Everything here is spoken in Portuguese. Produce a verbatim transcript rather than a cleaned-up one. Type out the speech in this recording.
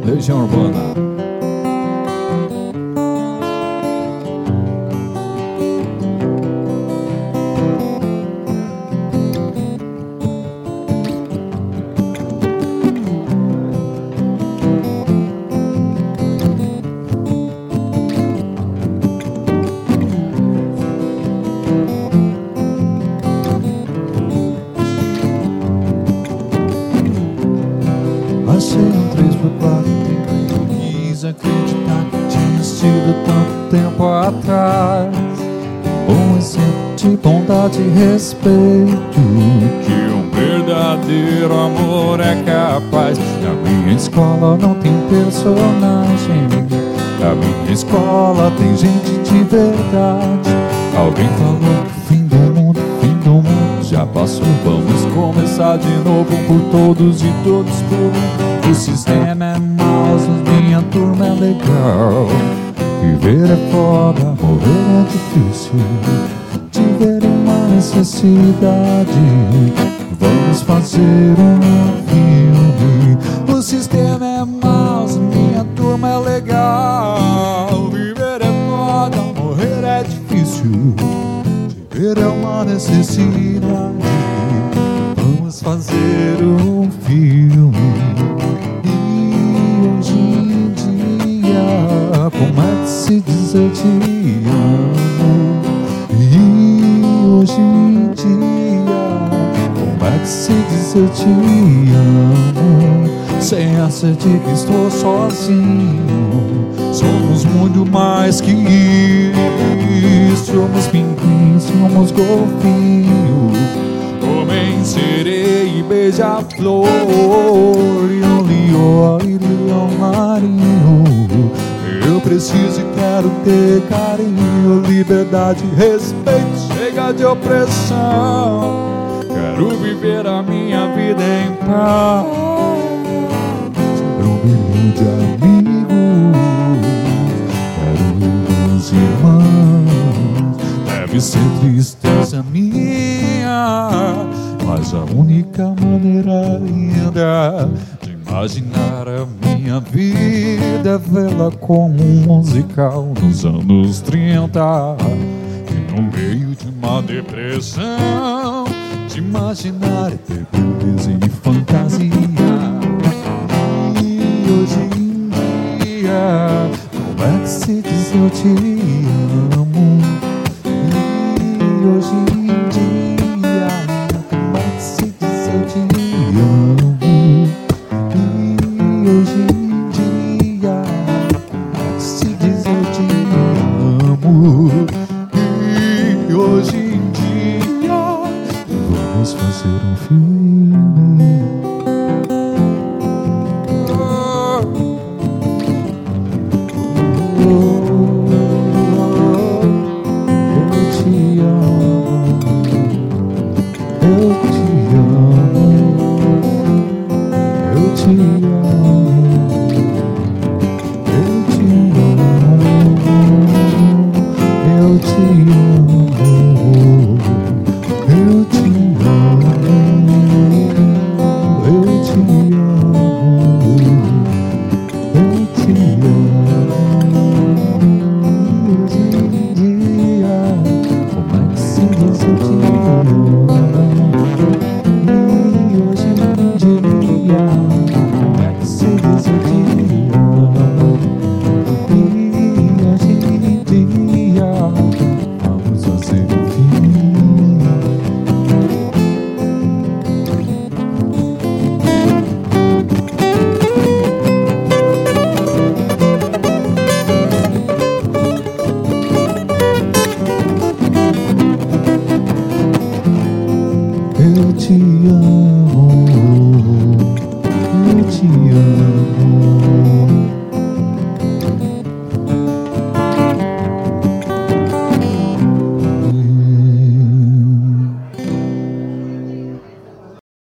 Legião Urbana. Achei um três por quatro e não quis acreditar que tinha sido tanto tempo atrás. Um exemplo de bondade e respeito que um verdadeiro amor é capaz. Na minha escola não tem personagem, na minha escola tem gente de verdade. Alguém falou que o fim do mundo, fim do mundo já passou. Vamos começar de novo por todos e todos por um. O sistema é mau, minha turma é legal. Viver é foda, morrer é difícil. Viver é uma necessidade. Vamos fazer um filme. O sistema é mau, minha turma é legal. Viver é foda, morrer é difícil. Viver é uma necessidade. Vamos fazer um filme. Como é que se diz eu te amo? E hoje em dia, como é que se diz eu te amo? Sem essa de que estou sozinho. Somos muito mais que isso. Somos pinguins, somos golfinho. Homem, sereia e beija-flor. E um leão e leão marinho. Eu preciso e quero ter carinho, liberdade, respeito, chega de opressão. Quero viver a minha vida em paz. Quero um milhão de amigos, quero os irmãos. Deve ser tristeza minha, mas a única maneira ainda de imaginar a minha vida é vê-la como um musical nos anos trinta. E no meio de uma depressão, de imaginar e ter beleza e fantasia. E hoje em dia, como é que se diz eu te amo? E hoje em dia, como é que se diz eu te amo? E hoje em dia, como é que se diz eu te amo? E hoje em dia, vamos fazer um filme. Oh, oh, oh, eu te amo, eu te amo, eu te amo, eu te amo, eu te amo, eu te amo, eu te amo, eu te amo. Hoje em dia, como é que se diz eu te amo? E hoje em dia, como é que se diz eu te amo? E hoje em dia, vamos fazer um filme. Eu te amo, eu te amo.